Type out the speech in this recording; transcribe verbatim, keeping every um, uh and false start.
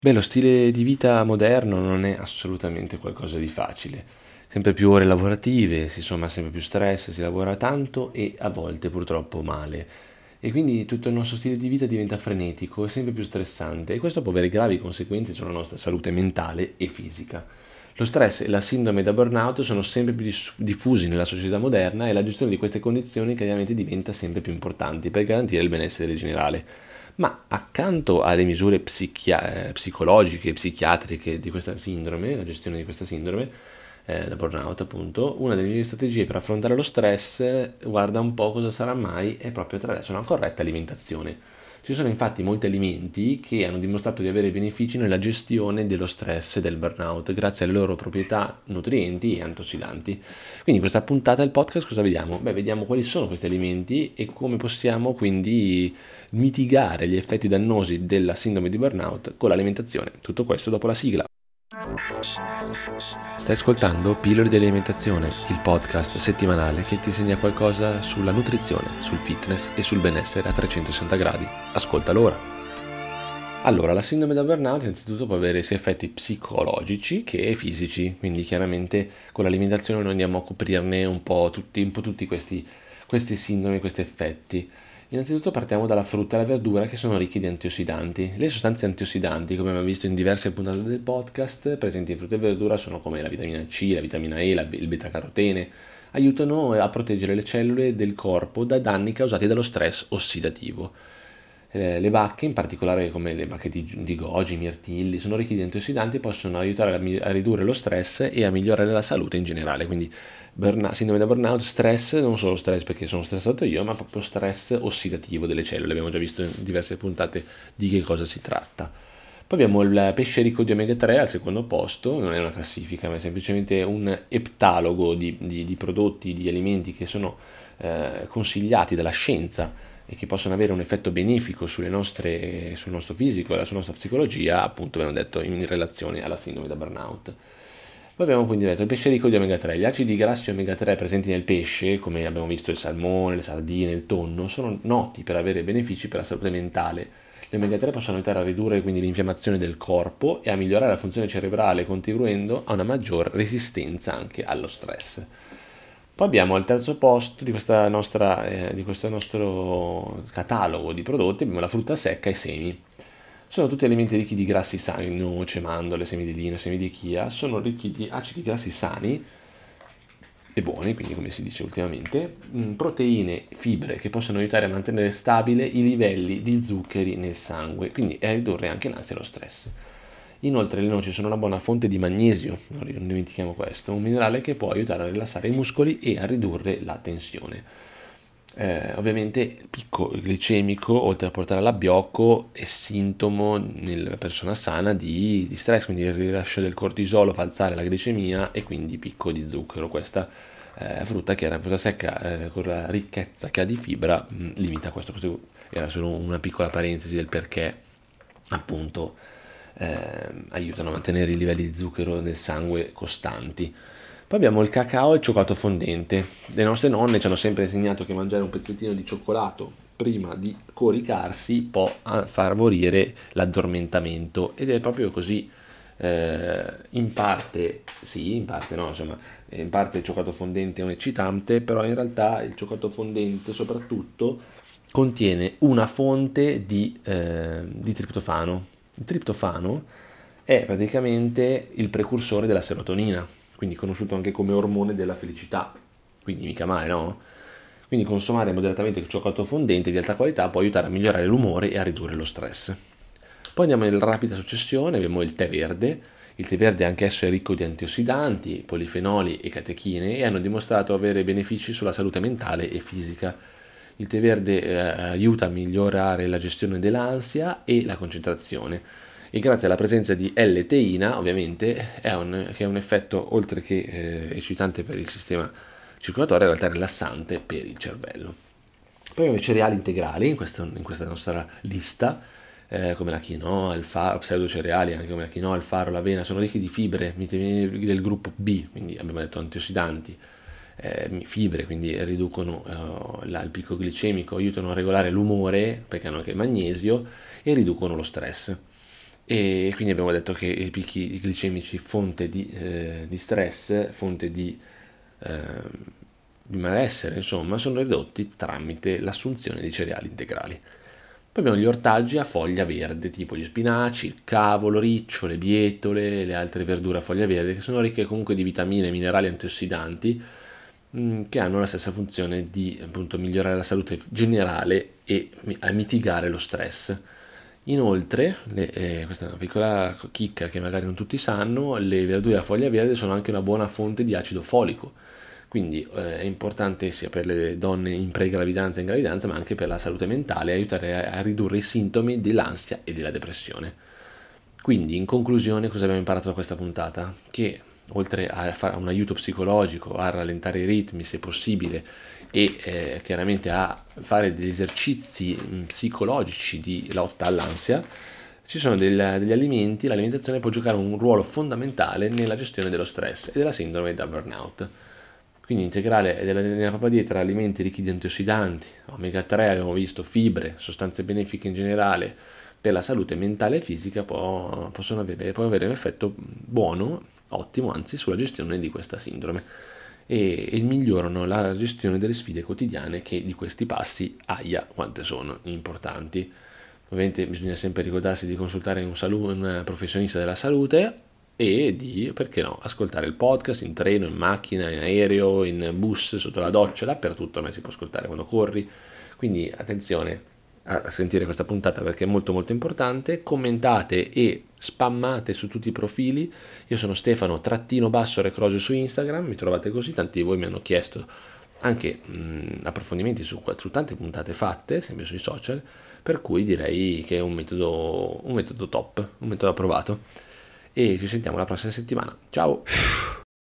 Beh, lo stile di vita moderno non è assolutamente qualcosa di facile. Sempre più ore lavorative, si somma sempre più stress, si lavora tanto e a volte purtroppo male. E quindi tutto il nostro stile di vita diventa frenetico e sempre più stressante e questo può avere gravi conseguenze sulla nostra salute mentale e fisica. Lo stress e la sindrome da burnout sono sempre più dis- diffusi nella società moderna e la gestione di queste condizioni chiaramente diventa sempre più importante per garantire il benessere generale. Ma accanto alle misure psichia- eh, psicologiche e psichiatriche di questa sindrome, la gestione di questa sindrome, eh, da burnout appunto, una delle migliori strategie per affrontare lo stress, eh, guarda un po' cosa sarà mai, è proprio attraverso una corretta alimentazione. Ci sono infatti molti alimenti che hanno dimostrato di avere benefici nella gestione dello stress e del burnout, grazie alle loro proprietà nutrienti e antiossidanti. Quindi in questa puntata del podcast cosa vediamo? Beh, vediamo quali sono questi alimenti e come possiamo quindi mitigare gli effetti dannosi della sindrome di burnout con l'alimentazione. Tutto questo dopo la sigla. Stai ascoltando Pillole di alimentazione, il podcast settimanale che ti insegna qualcosa sulla nutrizione, sul fitness e sul benessere a trecentosessanta gradi. Ascoltalo ora. Allora, la sindrome da burnout innanzitutto può avere sia effetti psicologici che fisici, quindi chiaramente con l'alimentazione noi andiamo a coprirne un po' tutti, un po' tutti questi, questi sindromi, questi effetti. Innanzitutto partiamo dalla frutta e la verdura che sono ricchi di antiossidanti. Le sostanze antiossidanti, come abbiamo visto in diverse puntate del podcast, presenti in frutta e verdura sono come la vitamina C, la vitamina E, la, il beta-carotene, aiutano a proteggere le cellule del corpo da danni causati dallo stress ossidativo. Eh, le bacche, in particolare come le bacche di, di goji, mirtilli, sono ricchi di antiossidanti e possono aiutare a, mi- a ridurre lo stress e a migliorare la salute in generale. Quindi burnout, sindrome da burnout, stress, non solo stress perché sono stressato io, ma proprio stress ossidativo delle cellule. Abbiamo già visto in diverse puntate di che cosa si tratta. Poi abbiamo il pesce ricco di omega tre al secondo posto, non è una classifica, ma è semplicemente un eptalogo di, di- di prodotti, di alimenti che sono eh, consigliati dalla scienza e che possono avere un effetto benefico sulle nostre, sul nostro fisico e sulla nostra psicologia, appunto abbiamo detto in relazione alla sindrome da burnout. Poi abbiamo quindi detto il pesce ricco di omega tre. Gli acidi grassi omega tre presenti nel pesce, come abbiamo visto il salmone, le sardine, il tonno, sono noti per avere benefici per la salute mentale. Gli omega tre possono aiutare a ridurre quindi l'infiammazione del corpo e a migliorare la funzione cerebrale, contribuendo a una maggior resistenza anche allo stress. Poi abbiamo al terzo posto di, questa nostra, eh, di questo nostro catalogo di prodotti, abbiamo la frutta secca e i semi. Sono tutti alimenti ricchi di grassi sani, noce, mandorle, semi di lino, semi di chia, sono ricchi di acidi grassi sani e buoni, quindi come si dice ultimamente, mh, proteine, fibre che possono aiutare a mantenere stabile i livelli di zuccheri nel sangue, quindi a ridurre anche l'ansia e lo stress. Inoltre le noci sono una buona fonte di magnesio, non dimentichiamo questo, un minerale che può aiutare a rilassare i muscoli e a ridurre la tensione. Eh, ovviamente il picco glicemico, oltre a portare all'abbiocco, è sintomo nella persona sana di, di stress, quindi il rilascio del cortisolo fa alzare la glicemia e quindi picco di zucchero. Questa eh, frutta che era frutta secca eh, con la ricchezza che ha di fibra mh, limita questo. Questo era solo una piccola parentesi del perché appunto eh, aiutano a mantenere i livelli di zucchero nel sangue costanti. Poi abbiamo il cacao e il cioccolato fondente. Le nostre nonne ci hanno sempre insegnato che mangiare un pezzettino di cioccolato prima di coricarsi può favorire l'addormentamento ed è proprio così. Eh, in parte sì, in parte no, insomma, in parte il cioccolato fondente è un eccitante, però in realtà il cioccolato fondente soprattutto contiene una fonte di, eh, di triptofano. Il triptofano è praticamente il precursore della serotonina, quindi conosciuto anche come ormone della felicità, quindi mica male, no? Quindi consumare moderatamente il cioccolato fondente di alta qualità può aiutare a migliorare l'umore e a ridurre lo stress. Poi andiamo in rapida successione, abbiamo il tè verde. Il tè verde anch'esso è ricco di antiossidanti, polifenoli e catechine e hanno dimostrato avere benefici sulla salute mentale e fisica. Il tè verde eh, aiuta a migliorare la gestione dell'ansia e la concentrazione e grazie alla presenza di L-teina ovviamente è un, che è un effetto oltre che eh, eccitante per il sistema circolatorio, in realtà rilassante per il cervello. Poi abbiamo i cereali integrali in, questo, in questa nostra lista, eh, come la quinoa, il faro, pseudocereali anche come la quinoa, il faro, l'avena, sono ricchi di fibre vitamine del gruppo B, quindi abbiamo detto antiossidanti, eh, fibre, quindi riducono eh, la, il picco glicemico, aiutano a regolare l'umore perché hanno anche il magnesio e riducono lo stress. e quindi abbiamo detto che i picchi glicemici fonte di, eh, di stress, fonte di, eh, di malessere, insomma, sono ridotti tramite l'assunzione di cereali integrali. Poi abbiamo gli ortaggi a foglia verde, tipo gli spinaci, il cavolo, riccio, le bietole, le altre verdure a foglia verde, che sono ricche comunque di vitamine, minerali e antiossidanti, mh, che hanno la stessa funzione di appunto migliorare la salute generale e mi- a mitigare lo stress. Inoltre, le- eh, questa è una piccola chicca che magari non tutti sanno, le verdure a foglia verde sono anche una buona fonte di acido folico, quindi eh, è importante sia per le donne in pre-gravidanza e in gravidanza, ma anche per la salute mentale, aiutare a, a ridurre i sintomi dell'ansia e della depressione. Quindi, in conclusione, cosa abbiamo imparato da questa puntata? Che oltre a fare un aiuto psicologico, a rallentare i ritmi se possibile e eh, chiaramente a fare degli esercizi mh, psicologici di lotta all'ansia, ci sono del- degli alimenti, l'alimentazione può giocare un ruolo fondamentale nella gestione dello stress e della sindrome da burnout. Quindi integrale della, nella propria dieta alimenti ricchi di antiossidanti, omega tre abbiamo visto, fibre, sostanze benefiche in generale per la salute mentale e fisica può, possono avere, può avere un effetto buono, ottimo anzi, sulla gestione di questa sindrome e, e migliorano la gestione delle sfide quotidiane che di questi passi, aia, quante sono importanti. Ovviamente bisogna sempre ricordarsi di consultare un, salu- un professionista della salute e di, perché no, ascoltare il podcast in treno, in macchina, in aereo, in bus, sotto la doccia, dappertutto, ma si può ascoltare quando corri. Quindi attenzione a sentire questa puntata perché è molto molto importante. Commentate e spammate su tutti i profili. Io sono Stefano trattino basso Recrosio su Instagram, mi trovate così, tanti di voi mi hanno chiesto anche mh, approfondimenti su, su tante puntate fatte, sempre sui social, per cui direi che è un metodo, un metodo top, un metodo approvato. E ci sentiamo la prossima settimana. Ciao!